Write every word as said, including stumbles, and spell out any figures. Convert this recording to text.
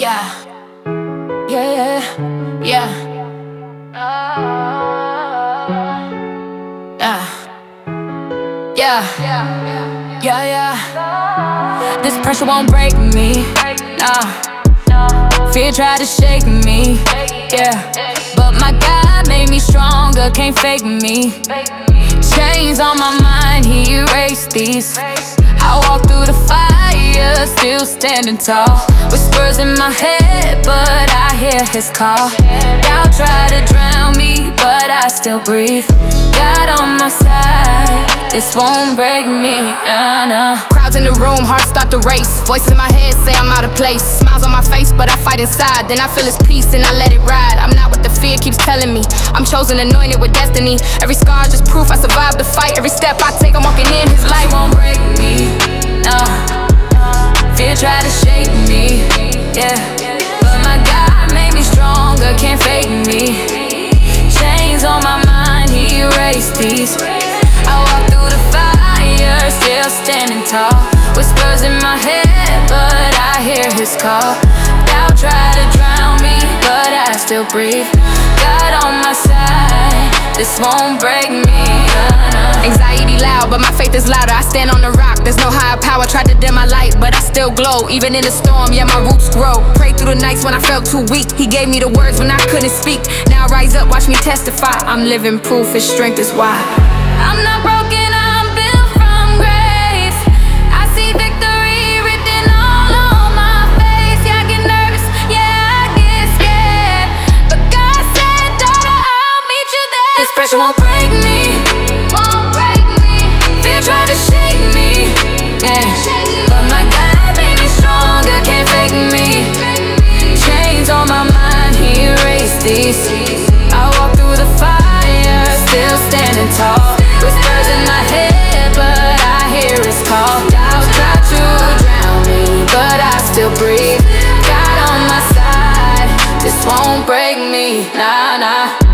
Yeah, yeah, yeah, yeah, yeah, yeah, yeah, yeah. This pressure won't break me, nah. Fear tried to shake me, yeah. But my God made me stronger, can't fake me. Chains on my mind, He erased these. I walk through the fire, still standing tall. Whispers in my head, but I hear His call. Doubt try to drown me, but I still breathe. God on my side, this won't break me, nah, nah. Crowds in the room, hearts start to race. Voices in my head say I'm out of place. Smiles on my face, but I fight inside. Then I feel His peace and I let it ride. I'm not what the fear keeps telling me. I'm chosen, anointed with destiny. Every scar just proof I survived the fight. Every step I take, I'm walking in His light. Won't break me, nah. Fear tried to shake me, yeah. But my God made me stronger, can't fake me. Chains on my mind, He erased these. I walk through the fire, still standing tall. Whispers in my head, but I hear His call. Doubt try to drown me, but I still breathe. God on my side, this won't break me, nah, nah. Anxiety loud, but my faith is louder. I stand on the rock, there's no higher power. Tried to dim my light, but I still glow. Even in the storm, yeah, my roots grow. Prayed through the nights when I felt too weak. He gave me the words when I couldn't speak. Now I rise up, watch me testify. I'm living proof His strength is why. I'm not broken, I'm built from grace. I see victory written all on my face. Yeah, I get nervous, yeah, I get scared, but God said, daughter, I'll meet you there. This pressure won't break me, won't break me. Fear tried to shake me, yeah. But my God made me stronger, can't fake me. Chains on my mind, He erased these. I walk through the fire, still standing tall. Whispers in my head, but I hear His call. Doubt try to drown me, but I still breathe. God on my side, this won't break me, nah, nah.